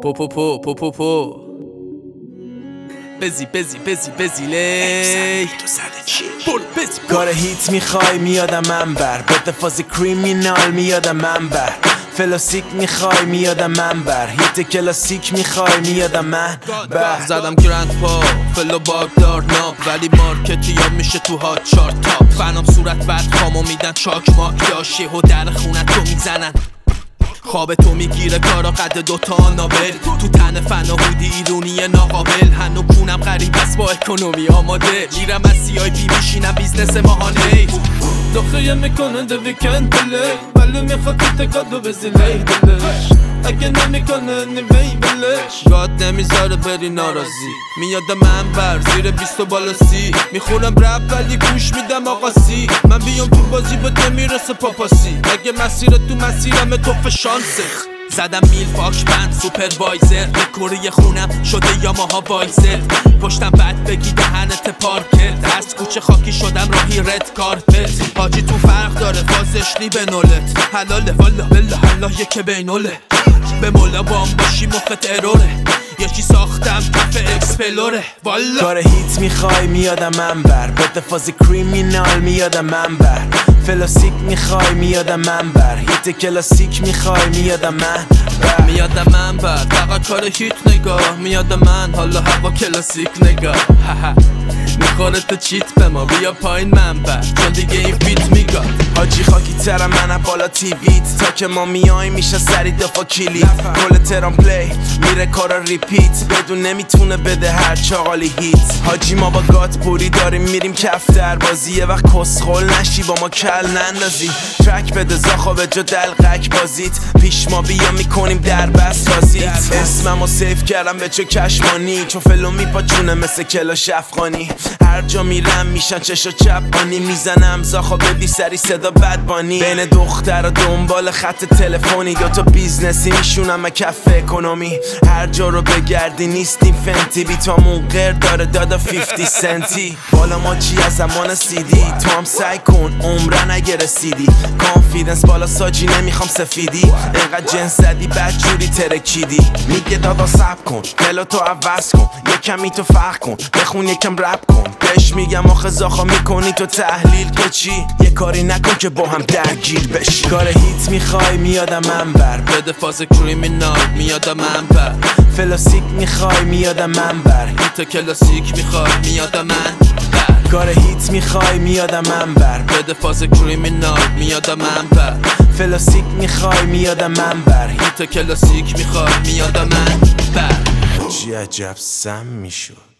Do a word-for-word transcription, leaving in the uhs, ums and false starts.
پو پو پو پو پو پو بزی بزی بزی بزی لی کار هیت میخوای میادم من بر بده فاز کریمینال میادم من بر فلاسیک میخوای میادم من بر هیت کلاسیک میخوای میادم من بر زدم گرند پا فلو باگدار ناب ولی مارکتی یا میشه تو ها چار تاپ فنام صورت بعد خامو میدن چاک ماک داشی و در خونت رو میزنن خواب تو میگیره کارا قد دوتا نابل تو تن فن و هودی ایرونی ناقابل هنو کونم غریب است با اکونومی آماده میرم از سی آی بی میشینم بیزنس ماهانه دخیه میکنه ده ویکند بله ولی میخواد که تکادو بزیله دلش اگه نمیکنه نیوی بلش گاد نمیذاره بری ناراضی میاد من بر زیر بیست و بالا سی میخونم رپ ولی گوش میدم آقاسی من بیام تو بازی به نمیرسه پاپاسی اگه مسیر تو مسیرم توف شانسه زدم میل پاک بند سوپروایزر دکوری خونم شده یاماها وایزر پشتم بد بگی دهنت پارکت از کوچه خاکی شدم راهی رد کارپت حاجی تو فرق داره فازش لی به نولت حلاله والا بلا حالا یکه بینوله به مولا بام باشی مخت اروره یکی ساختم کف اکسپلوره والا کار هیت میخوای میادم من بر بده فاز کریمینال میادم من بر فلاسیک میخوای میادم من بر هیت کلاسیک میخوای میادم من بر میادم من بر فقط کار هیت نگاه میادم من حالا هوا کلاسیک نگاه میخوره تو چیت به ما بیا پایین من بر چون دیگه این فیت میگاد حاجی خاکی ترم منم بالا تیویت تا که ما میای میشه سری دفا کلیت کل ترام پلی میره کارا ریپیت بدون نمیتونه بده هر چاقالی هیت حاجی ما با گات پوری داریم میریم کف در بازی یه وقت کسخل نشی با ما کل نندازی ترک بده زاخا به جا دلقک بازیت پیش ما بیا میکنیم در بس رازیت اسممو سیف کردم به چه کشمانی چون فلو میپاچونه مثل کلاش افغانی هر جا میرم میشن چشا چپانی میزنم زاخا بدی سری صدا بدبانی بین دختر و دنبال خط تلفنی دوتا بیزنسی میشونم کف اکونومی هر جا رو بگردی نیستیم فنتی بی تامون غیر داره دادا فیفتی سنتی بالا ما چی از زمان سیدی تو هم سعی کن عمره نگه رسیدی کانفیدنس بالا ساجی نمیخوام سفیدی اینقدر جنس زدی بد جوری ترکیدی میگه دادا سب کن دلو تو عوض کن یکمی تو فرق کن بخون یکم رپ کن بهش میگم آخه زاخا میکنی تو تحلیل که چی یه کاری نکن که با هم درگیر بشی کار هیت میخوای میادم من بر بده فاز کریمینال میادم من بر فلاسیک میخوای میادم من بر هیت کلاسیک میخوای میادم من بر کار هیت میخوای میادم من بر بده فاز کریمینال میادم من بر فلاسیک میخوای میادم من بر هیت کلاسیک میخوای میادم من بر چی عجب سم میشد